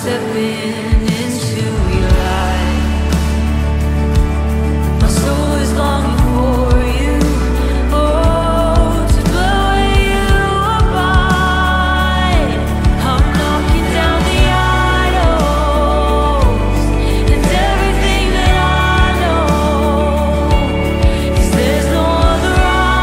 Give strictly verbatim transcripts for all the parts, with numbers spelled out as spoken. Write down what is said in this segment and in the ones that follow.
stepping into your light. My soul is longing for you, oh, to dwell where you abide. I'm knocking down the idols and everything that I know, 'cause there's no other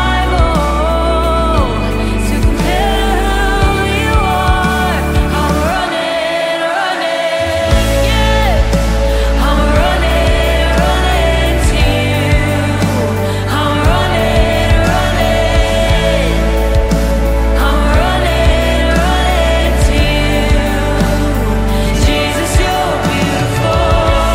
rival to compare to who you are. I'm running, running, yeah. I'm running, running to you. I'm running, running. I'm running, running to you. Jesus, you're beautiful.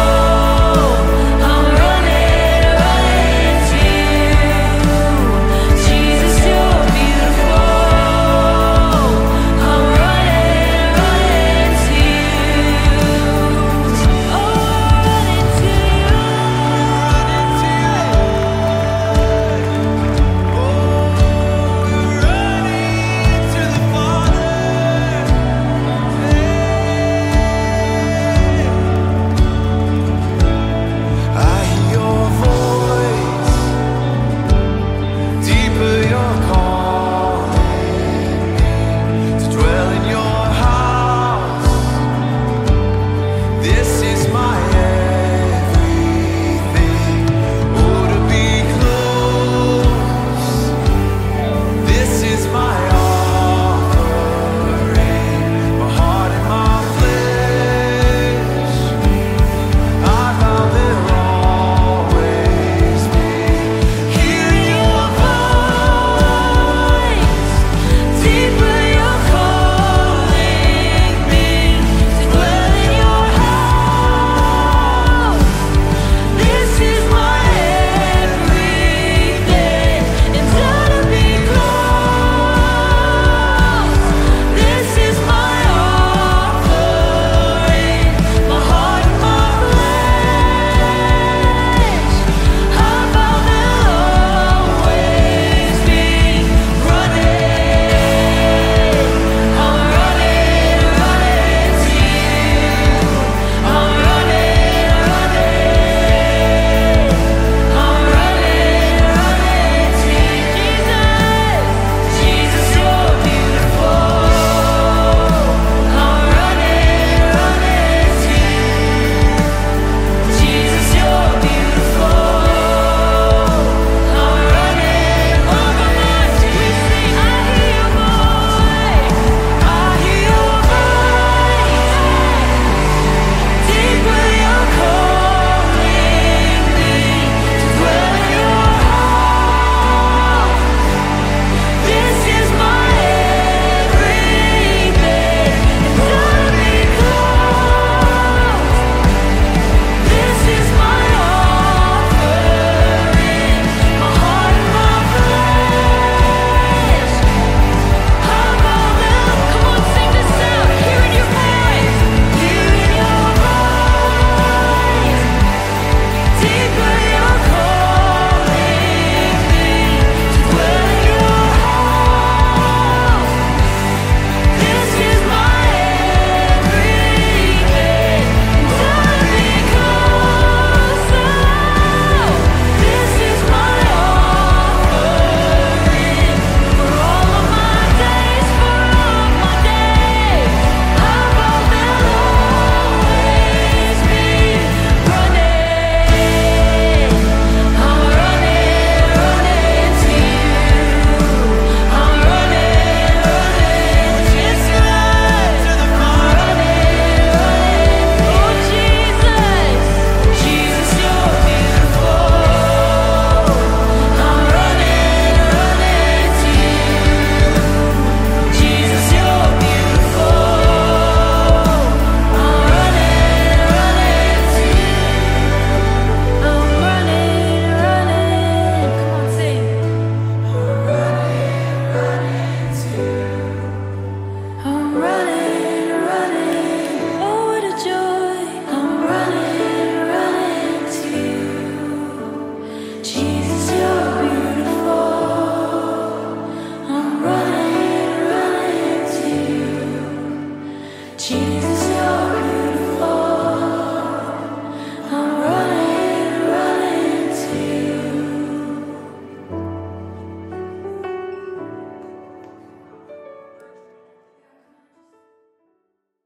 I'm running, running to you. Jesus, you're beautiful. I'm running, running to you. Oh, running to I hear your voice, deeper your calling to dwell in your house. This is my everything. Oh, to be close. This is my offering, my heart and my flesh. I vow there'll always be hearing your voice, deeper you're calling me to dwell in your house. This is my everything, and to be close. This is my offering, my heart and my flesh. I vow there'll always be running. I'm running, running to you. I'm running, running. I'm running, running to Jesus. Jesus, you're beautiful. I'm running, running to you. Jesus, you're beautiful. I'm running. Oh, come on, we sing. I hear your voice. I hear your voice. Deeper you're calling me to dwell in your house. This is my everything, and to be close. This is my offering, my heart and my flesh. How about them? Come on, sing this out. Hearing your voice, hearing your voice. Deeper you're calling me to dwell in your house. This is my everything, and to be closer. This is my offering for all of my days, for all of my days. How about they'll always be running. I'm running, running to you. I'm running, running. Yes, Lord. I'm running, running. Oh, Jesus. Jesus, you're beautiful. I'm running, running to you. Jesus, you're beautiful. I'm running, running to you. I'm running, running. Come on, sing. I'm running, running. Oh, what a joy. I'm running, running to you. Jesus, you're beautiful. I'm running, running to you. Jesus,